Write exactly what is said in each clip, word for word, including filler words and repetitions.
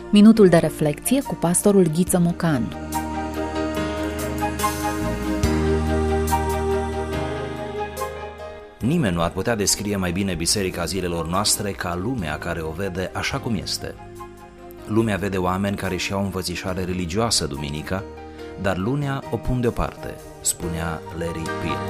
Minutul de reflecție cu pastorul Ghiță Mocan. Nimeni nu ar putea descrie mai bine biserica zilelor noastre ca lumea care o vede așa cum este. Lumea vede oameni care își iau învățișare religioasă duminica, dar lunea o pun deoparte, spunea Larry Peale.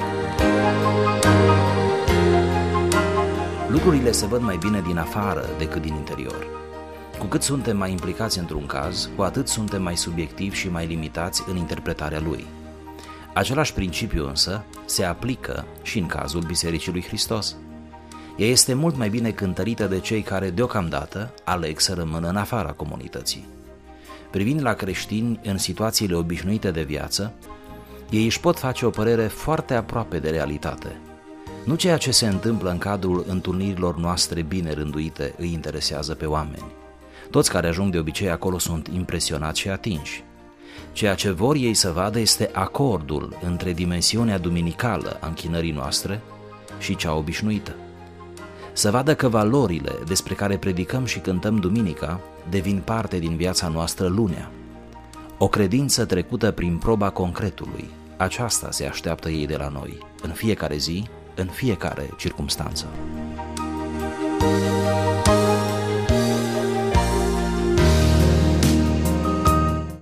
Lucrurile se văd mai bine din afară decât din interior. Cu cât suntem mai implicați într-un caz, cu atât suntem mai subiectivi și mai limitați în interpretarea lui. Același principiu însă se aplică și în cazul Bisericii lui Hristos. Ea este mult mai bine cântărită de cei care deocamdată aleg să rămână în afara comunității. Privind la creștini în situațiile obișnuite de viață, ei își pot face o părere foarte aproape de realitate. Nu ceea ce se întâmplă în cadrul întâlnirilor noastre bine rânduite îi interesează pe oameni. Toți care ajung de obicei acolo sunt impresionați și atinși. Ceea ce vor ei să vadă este acordul între dimensiunea duminicală a închinării noastre și cea obișnuită. Să vadă că valorile despre care predicăm și cântăm duminica devin parte din viața noastră lunea. O credință trecută prin proba concretului, aceasta se așteaptă ei de la noi, în fiecare zi, în fiecare circumstanță.